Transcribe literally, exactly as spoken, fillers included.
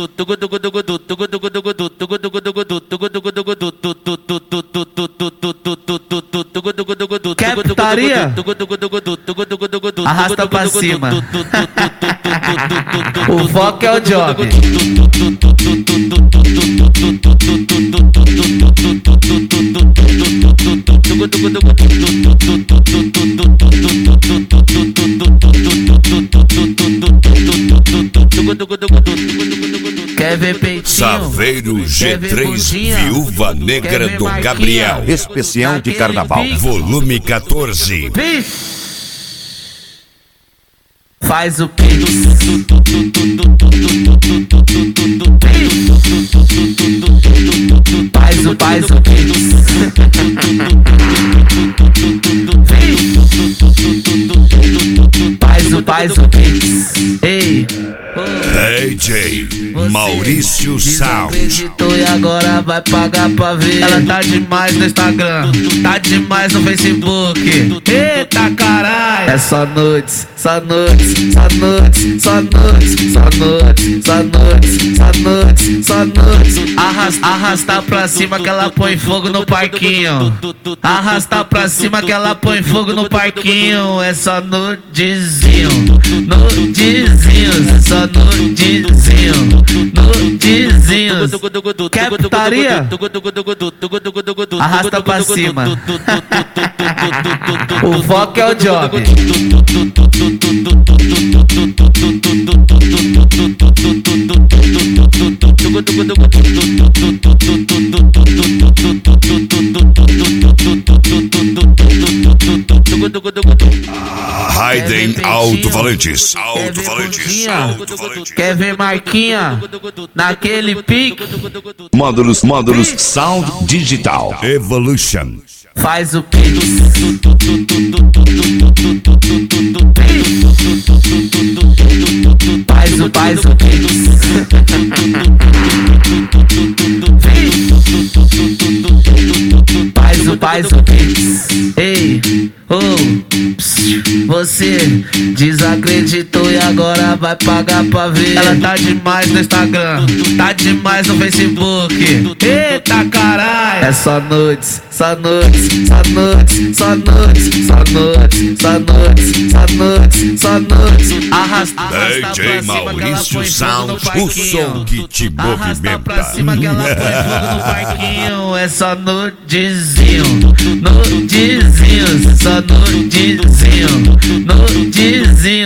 Quer putaria? Arrasta pra cima. O foco é o job. Quer ver peitinho? Saveiro G três, Viúva Negra do Gabriel. Especial de carnaval. Volume quatorze. Faz o peito. Faz o, faz o peito. Faz o, faz o peito. Ei. D J Maurício Sound. Desacreditou e agora vai pagar pra ver. Ela tá demais no Instagram, tá demais no Facebook. Eita caralho. É só noites, só noites, só noites, só noites, só noites, só noites, só noites, só noites. Arrasta, arrasta pra cima que ela põe fogo no parquinho. Arrasta pra cima que ela põe fogo no parquinho. É só nudezinho, nudezinho, só nudezinho, nudezinho. Quer putaria? Arrasta pra cima. O foco é o job. Raiden Alto-Falantes. Alto-Falantes. Alto-Falantes. Quer ver marquinha naquele pique? Módulos, módulos, Sound Digital. Evolution. Faz o pique. Faz o, faz o pique. Faz o, faz o pique. Ei, oh, psiu. Você desacreditou e agora vai pagar pra ver. Ela tá demais no Instagram, tá demais no Facebook. Eita caralho. É só noites, só noites, só noites, só noites, só noites, só noites, só noites, só noites. Arrasta, arrasta D J Maurício Sound, o som que te movimenta. Arrasta pra cima que ela põe fogo no parquinho. É só nudezinho, nudezinho, só nudezinho, nudezinho.